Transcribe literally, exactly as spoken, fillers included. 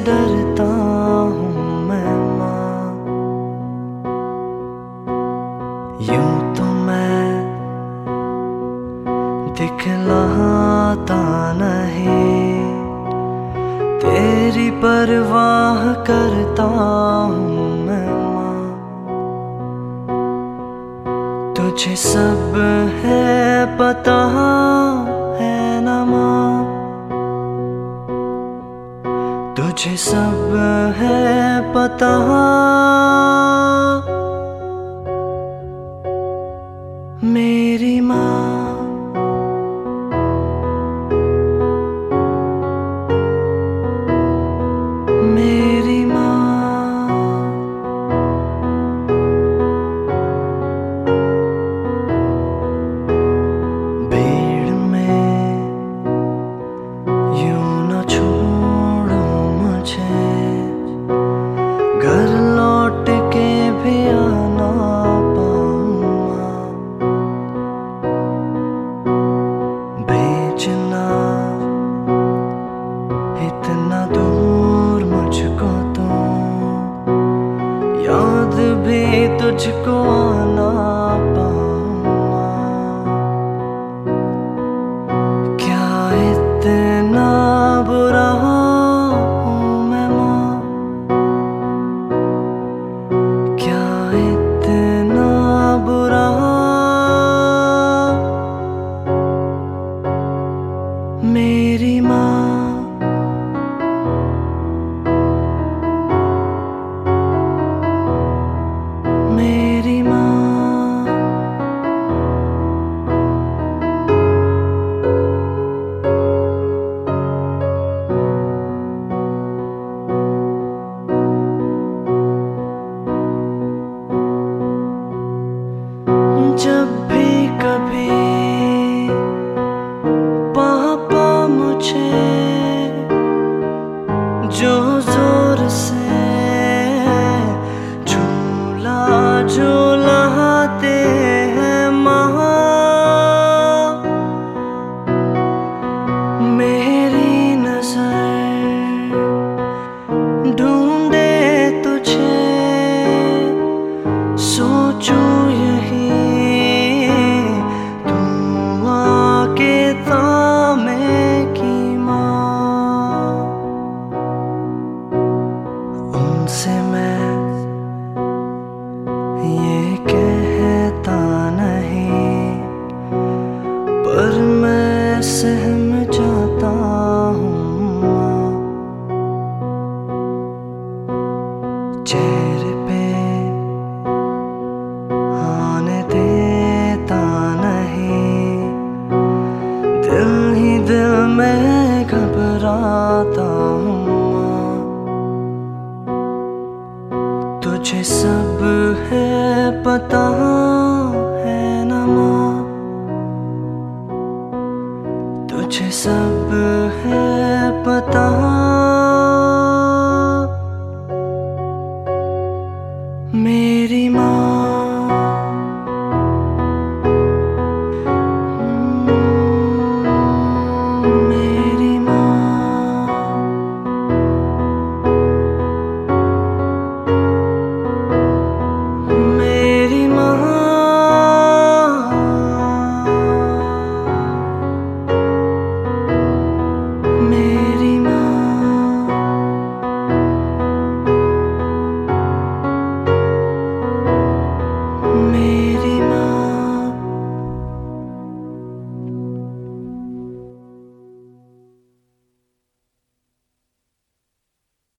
डरता हूँ मैं माँ। यूं तो मैं दिखलाता नहीं, तेरी परवाह करता हूँ मैं माँ। तुझे सब है पता है ना माँ, तुझे सब है पता। मेरी माँ, मेरी माँ, भीड़ में यूं न छोड़ो मुझे, घर लौट के भी आना पाऊंगा। भेजना इतना दूर मुझको तो, याद भी तुझको आना पाऊंगा। क्या इतना बुरा हूँ मैं माँ, क्या इतना बुरा। मेरी माँ, मेरी माँ, जब भी कभी पापा मुझे जो जोर से झूला झूलाते हैं माँ, मेरी नजर ढूंढे तुझे, सोचूं यही तू आके थामे की माँ। उनसे मैं ये कहता नहीं, पर मैं सहम जाता हूँ माँ। चेहरे पे आने देता नहीं, दिल ही दिल में घबराता हूँ माँ। तुझे सब है पता